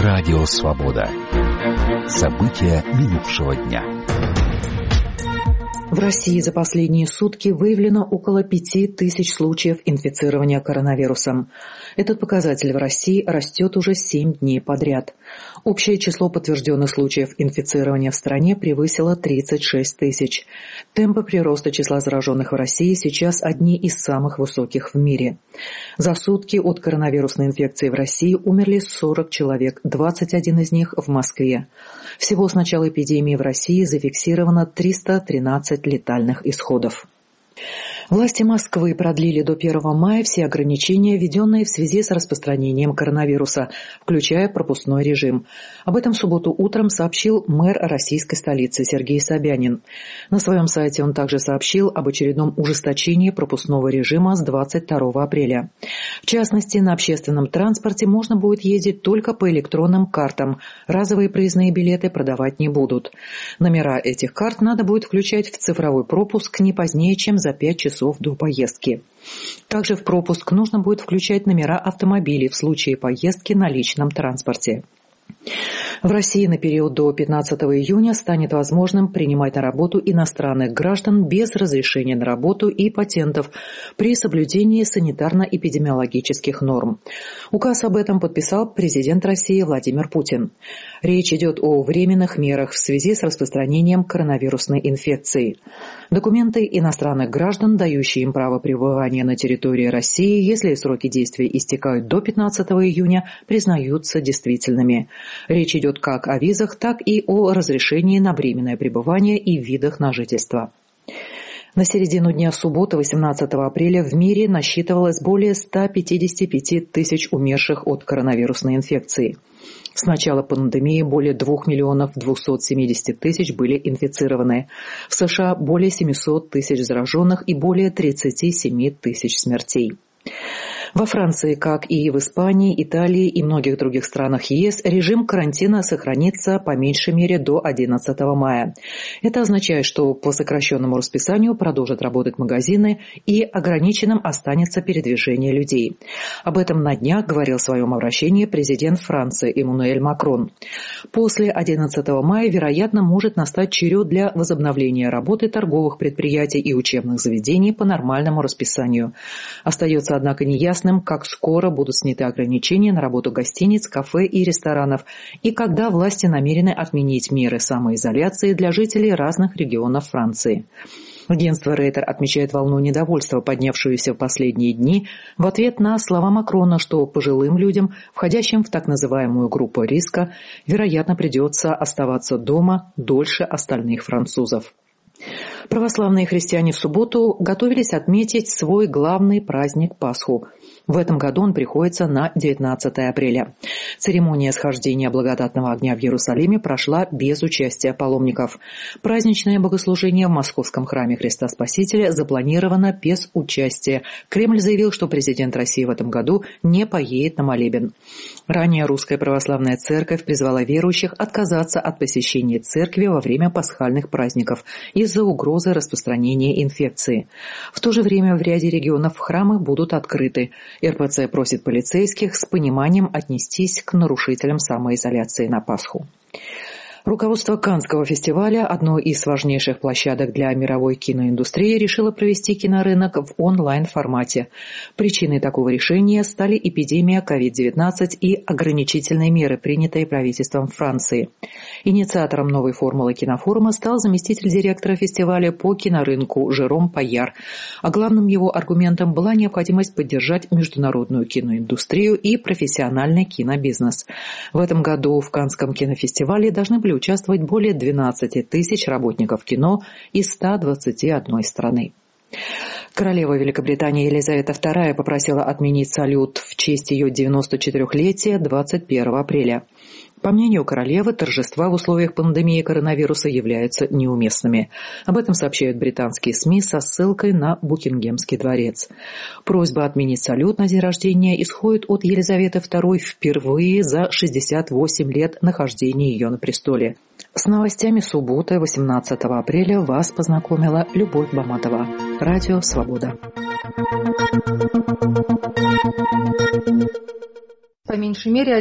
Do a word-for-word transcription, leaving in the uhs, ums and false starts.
Радио Свобода. События минувшего дня. В России за последние сутки выявлено около пяти тысяч случаев инфицирования коронавирусом. Этот показатель в России растет уже семь дней подряд. Общее число подтвержденных случаев инфицирования в стране превысило тридцать шесть тысяч. Темпы прироста числа зараженных в России сейчас одни из самых высоких в мире. За сутки от коронавирусной инфекции в России умерли сорок человек, двадцать один из них в Москве. Всего с начала эпидемии в России зафиксировано триста тринадцать летальных исходов. Власти Москвы продлили до первого мая все ограничения, введенные в связи с распространением коронавируса, включая пропускной режим. Об этом в субботу утром сообщил мэр российской столицы Сергей Собянин. На своем сайте он также сообщил об очередном ужесточении пропускного режима с двадцать второго апреля. В частности, на общественном транспорте можно будет ездить только по электронным картам. Разовые проездные билеты продавать не будут. Номера этих карт надо будет включать в цифровой пропуск не позднее, чем за пять часов до поездки. Также в пропуск нужно будет включать номера автомобилей в случае поездки на личном транспорте. В России на период до пятнадцатого июня станет возможным принимать на работу иностранных граждан без разрешения на работу и патентов при соблюдении санитарно-эпидемиологических норм. Указ об этом подписал президент России Владимир Путин. Речь идет о временных мерах в связи с распространением коронавирусной инфекции. Документы иностранных граждан, дающие им право пребывания на территории России, если сроки действия истекают до пятнадцатого июня, признаются действительными. Речь идет как о визах, так и о разрешении на временное пребывание и видах на жительство. На середину дня субботы, восемнадцатого апреля, в мире насчитывалось более ста пятидесяти пяти тысяч умерших от коронавирусной инфекции. С начала пандемии более двух миллионов двухсот семидесяти тысяч были инфицированы. В США более семисот тысяч зараженных и более тридцати семи тысяч смертей. Во Франции, как и в Испании, Италии и многих других странах ЕС, режим карантина сохранится по меньшей мере до одиннадцатого мая. Это означает, что по сокращенному расписанию продолжат работать магазины и ограниченным останется передвижение людей. Об этом на днях говорил в своем обращении президент Франции Эммануэль Макрон. После одиннадцатого мая, вероятно, может настать черед для возобновления работы торговых предприятий и учебных заведений по нормальному расписанию. Остается, однако, неясно, как скоро будут сняты ограничения на работу гостиниц, кафе и ресторанов, и когда власти намерены отменить меры самоизоляции для жителей разных регионов Франции. Агентство Рейтер отмечает волну недовольства, поднявшуюся в последние дни, в ответ на слова Макрона, что пожилым людям, входящим в так называемую группу риска, вероятно, придется оставаться дома дольше остальных французов. Православные христиане в субботу готовились отметить свой главный праздник Пасху. В этом году он приходится на девятнадцатое апреля. Церемония схождения благодатного огня в Иерусалиме прошла без участия паломников. Праздничное богослужение в Московском храме Христа Спасителя запланировано без участия. Кремль заявил, что президент России в этом году не поедет на молебен. Ранее Русская Православная Церковь призвала верующих отказаться от посещения церкви во время пасхальных праздников из-за угрозы распространения инфекции. В то же время в ряде регионов храмы будут открыты. эр пэ цэ просит полицейских с пониманием отнестись к нарушителям самоизоляции на Пасху. Руководство Каннского фестиваля, одной из важнейших площадок для мировой киноиндустрии, решило провести кинорынок в онлайн-формате. Причиной такого решения стали эпидемия ковид девятнадцать и ограничительные меры, принятые правительством Франции. Инициатором новой формулы кинофорума стал заместитель директора фестиваля по кинорынку Жером Паяр. А главным его аргументом была необходимость поддержать международную киноиндустрию и профессиональный кинобизнес. В этом году в Каннском кинофестивале должны были участвовать более двенадцати тысяч работников кино из ста двадцати одной страны. Королева Великобритании Елизавета вторая попросила отменить салют в честь ее девяносто четырехлетия двадцать первого апреля. По мнению королевы, торжества в условиях пандемии коронавируса являются неуместными. Об этом сообщают британские СМИ со ссылкой на Букингемский дворец. Просьба отменить салют на день рождения исходит от Елизаветы второй впервые за шестьдесят восемь лет нахождения ее на престоле. С новостями субботы, восемнадцатого апреля, вас познакомила Любовь Баматова. Радио Свобода. По меньшей мере